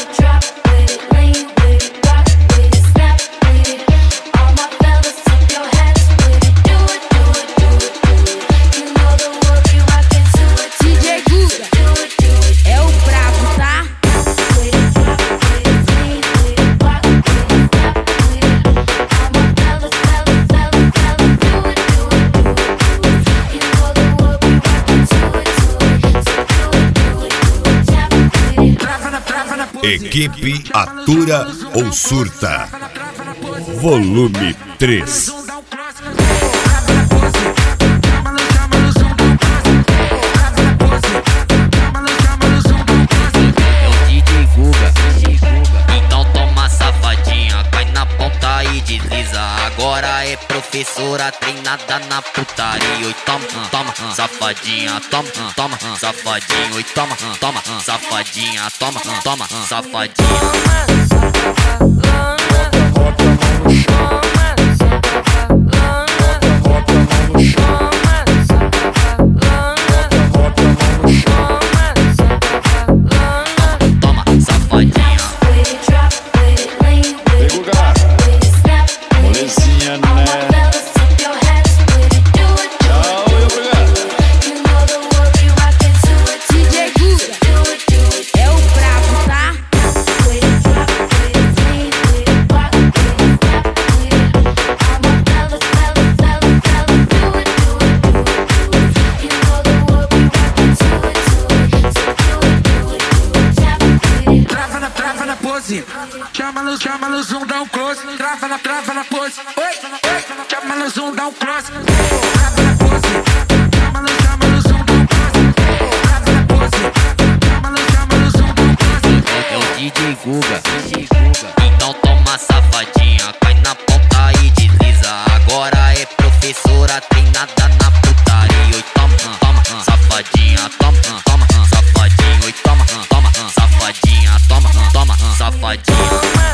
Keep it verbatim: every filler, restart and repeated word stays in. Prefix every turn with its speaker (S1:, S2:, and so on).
S1: Equipe Atura ou Surta, volume três.
S2: Então toma safadinha, cai na ponta e desliza. Agora é professora treinada na putaria. Oi, toma, toma, safadinha, toma, toma, safadinho. Oi, toma, toma, safadinha, toma, toma, safadinha.
S3: Chama no, chama no zoom, dá um close. Trava na, trava na pose. Oi, oi. Chama no zoom, dá um close. Trava na pose. Chama no, chama no zoom, dá um close. Trava na pose. Chama no, chama no zoom, dá um close.
S2: É o D J Guga. Então toma safadinha, cai na ponta e desliza. Agora é professora treinada na putaria. Oi, toma, toma, safadinha, toma, toma, safadinho. Oi, toma, toma, safadinha, toma, toma, safadinha.